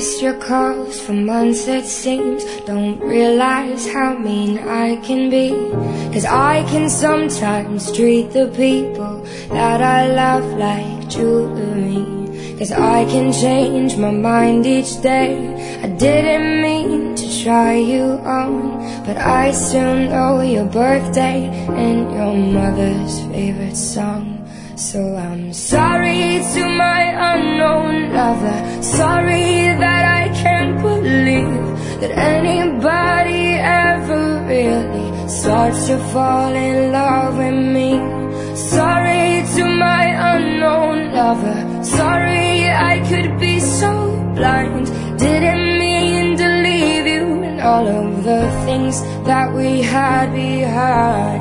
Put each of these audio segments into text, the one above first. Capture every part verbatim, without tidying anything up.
missed your calls for months it seems. Don't realize how mean I can be, 'cause I can sometimes treat the people that I love like jewelry. 'Cause I can change my mind each day. I didn't mean to try you on, but I still know your birthday and your mother's favorite song. So I'm sorry to my unknown lover. Sorry that I can't believe that anybody ever really starts to fall in love with me. Sorry to my unknown lover. Sorry I could be so blind. Didn't mean to leave you and all of the things that we had behind.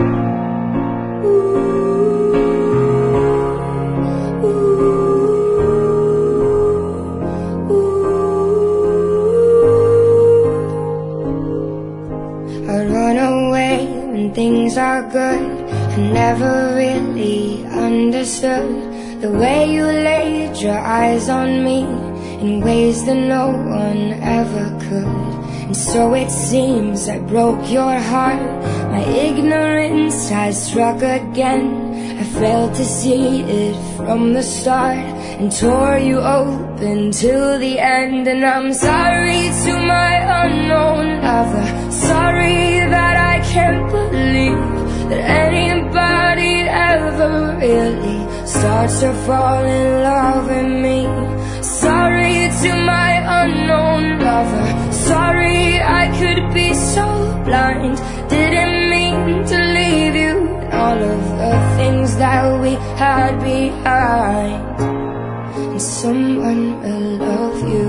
I run away when things are good. I never really understood the way you laid your eyes on me in ways that no one ever could. And so it seems I broke your heart. My ignorance has struck again. I failed to see it from the start and tore you open till the end. And I'm sorry to my unknown lover. Sorry that I can't believe that anybody ever really starts to fall in love with me. Sorry to my unknown lover. Sorry I could be so blind. Didn't mean to leave you and all of the things that we had behind. And someone will love you.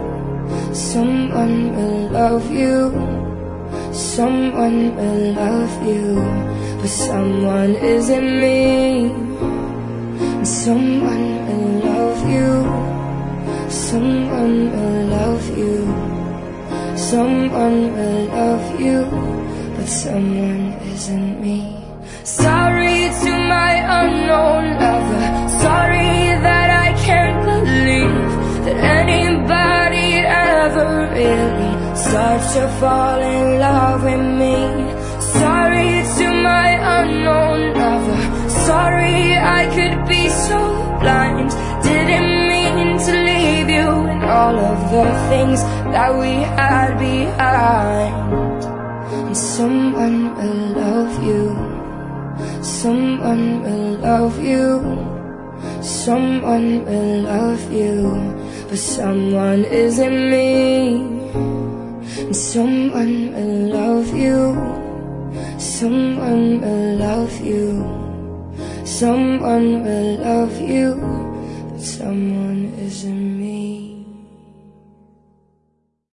Someone will love you. Someone will love you, but someone isn't me. And someone will love you. Someone will love you. Someone will love you, but someone isn't me. Sorry to my unknown lover. Sorry that I can't believe that anybody ever really starts to fall in love with me. Sorry to my unknown lover. Sorry I could be so blind. Didn't mean to leave you and all of the things that we had behind. And someone will love you. Someone will love you. Someone will love you, but someone isn't me. And someone will love you. Someone will love you. Someone will love you, but someone isn't me.